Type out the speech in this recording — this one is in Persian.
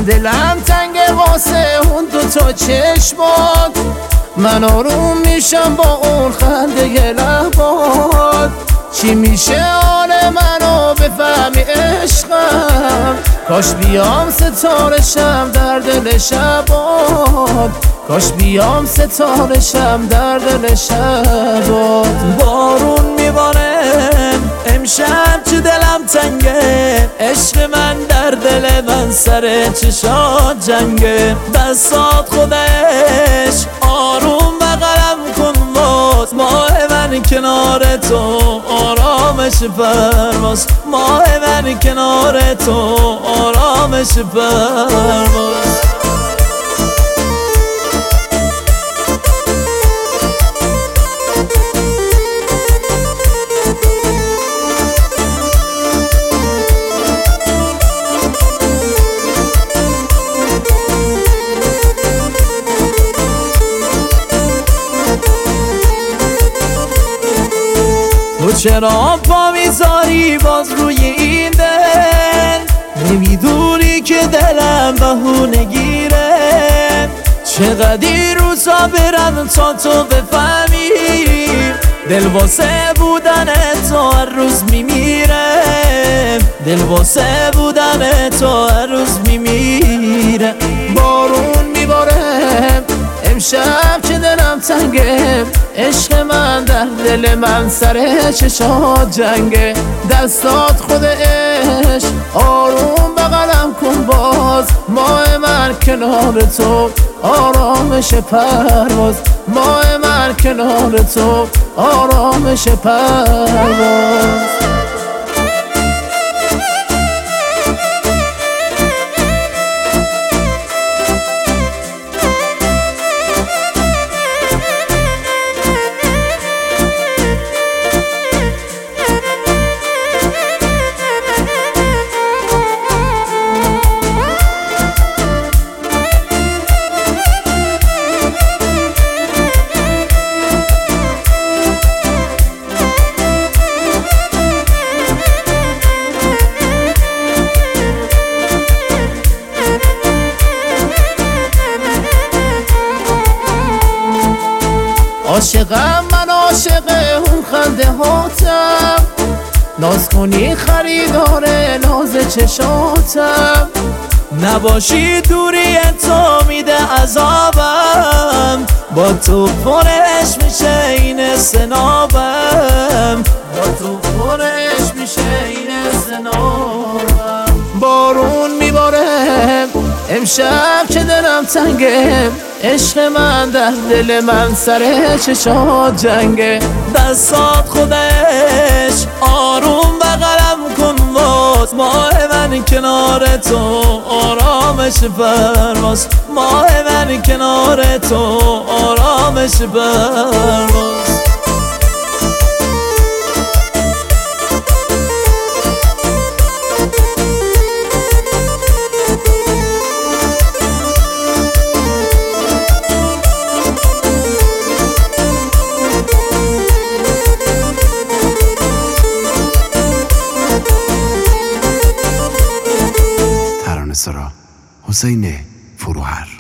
دلم تنگ واسه اون دوتا چشمات، من آروم میشم با اون خنده لبات. چی میشه حال منو بفهمی عشقم، کاش بیام ستارشم در دل شبات، کاش بیام ستارشم در دل شبات. بارون میباره امشب چه دلم تنگه، عشق من در دل من سر چشات جنگه. دستات خودش آروم بغلم کن باز، ماه من کنار تو آرامش پرواز، ماه من کنار تو آرامش پرواز. تو چرا پا میذاری باز روی این دل، نمیدونی که دلم بهونه گیره. چقدر روزا برن تا تو بفهمی، دل واسه بودن تو هر روز میمیره، دل واسه بودن تو هر روز میمیره. بارون میباره امشب که دلم تنگه، عشق من در دل من سر چشات جنگه. دستات خودش آروم بغلم کن باز، ماه من کنار تو آرامش پرواز، ماه من کنار تو آرامش پرواز. عاشقم من عاشق اون خنده هاتم، ناز کنی خریدار ناز چشاتم. نباشی دوری تو میده عذابم، با تو پرش میشه این سنابم، با تو پرش میشه این سنابم. بارون میباره امشب که دلم تنگه، عشق من در دل من سر چشات جنگه. دستات خودش آروم بغلم کن باز، ماه من کنار تو آرامش پرواز، ماه من کنار تو آرامش پرواز. ترانه‌سرا حسین فروهر.